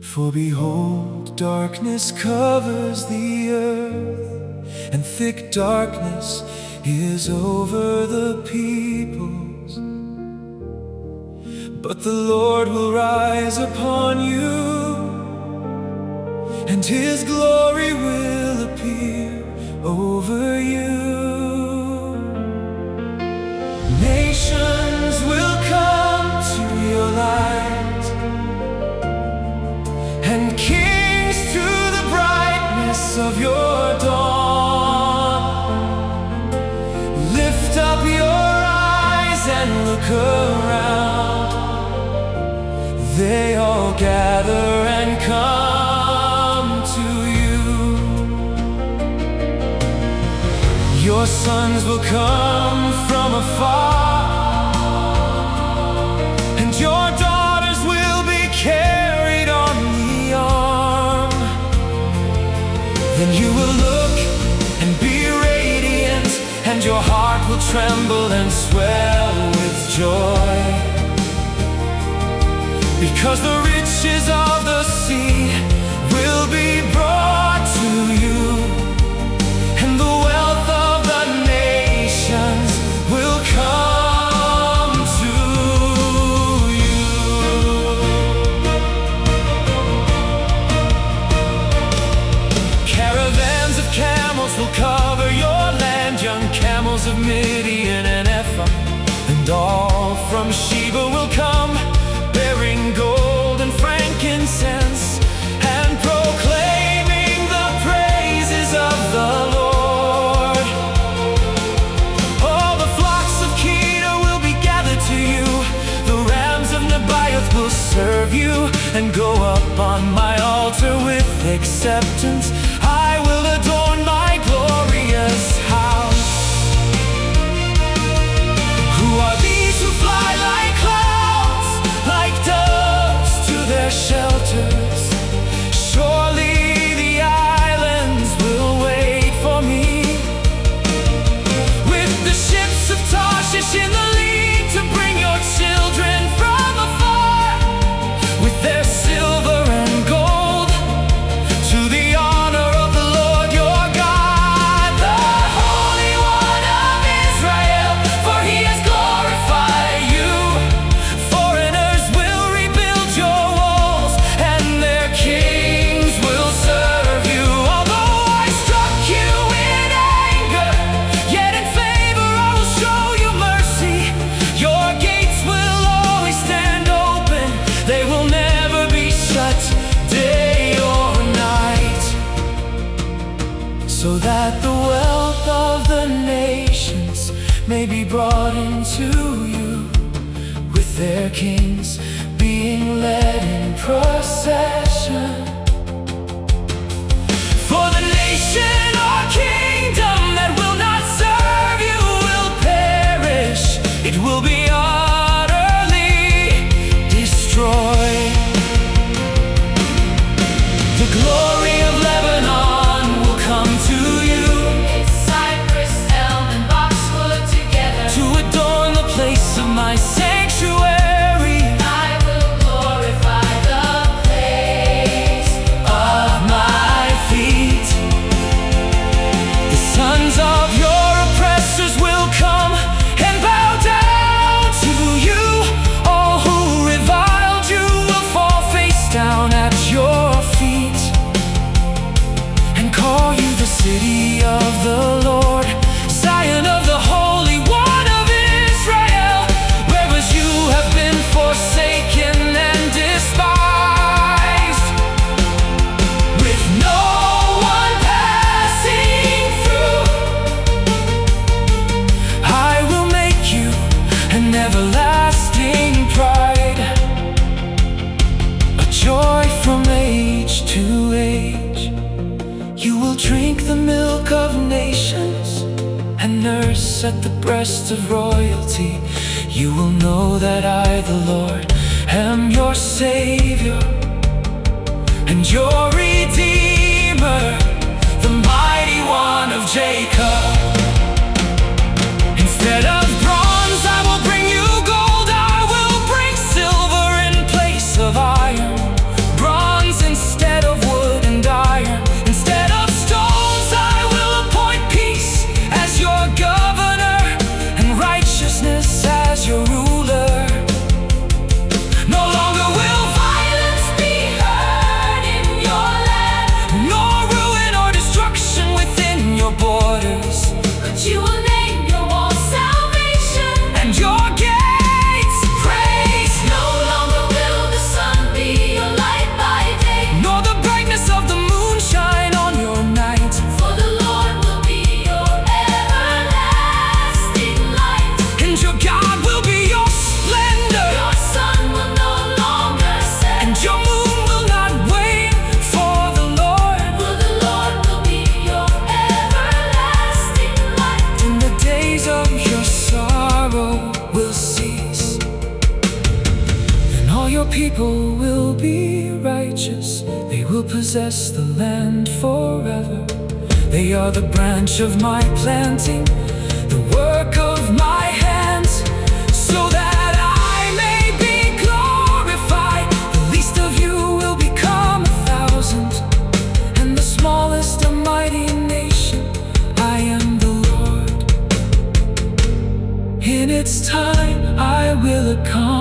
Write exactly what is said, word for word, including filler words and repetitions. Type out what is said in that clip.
For behold, darkness covers the earth, and thick darkness is over the peoples. But the Lord will rise upon you, and His glory will appear over you. Nations will come to your light, and kings to the brightness of your dawn. Lift up your eyes and look around. They all gather and come to you. Your sons will come from afar, and your daughters will be carried on the arm. Then you will look and be radiant, and your heart will tremble and swell with joy, because the riches of the sea will be brought to you, and the wealth of the nations will come to you. Caravans of camels will cover your land, young camels of Midian and Ephah, and all from Sheba will come, bearing gold and frankincense, and proclaiming the praises of the Lord. All the flocks of Kedar will be gathered to you, the rams of Nebaioth will serve you, and go up on my altar with acceptance. I will adorn my glorious house. Who are these who fly like clouds, like doves to their shelters? Surely the islands will wait for me, with the ships of Tarshish in the lead, to bring your children from afar, with their silver and gold, to the honor of the Lord your God, the Holy One of Israel, for He has glorified you. Foreigners will rebuild your walls, and their kings will serve you. Although I struck you in anger, yet in favor I will show you mercy. Your gates will always stand open, they will never be shut day or night, so that the wealth of the nations may be brought into you, with their kings being led in procession. For the nation or kingdom that will not serve you will perish, it will be utterly destroyed. The glory of Lebanon will come to you, It's cypress, elm, and boxwood together. to adorn the place of my sanctuary, I will glorify the place of my feet. The sons of your oppressors will come and bow down to you. All who reviled you will fall face down at your feet, and call you the city of the Lord, Zion of the Holy One of Israel, whereas you have been forsaken and despised, with no one passing through. I will make you an everlasting pride, a joy from age to age. You will drink the milk of nations, and nurse at the breast of royalty. You will know that I, the Lord, am your Savior and your Redeemer, the mighty one of Jacob. Instead of bronze I will bring you gold, I will bring silver in place of iron. Bronze will be righteous. They will possess the land forever. They are the branch of my planting, the work of my hands, so that I may be glorified. The least of you will become a thousand, and the smallest a mighty nation. I am the Lord. In its time I will accomplish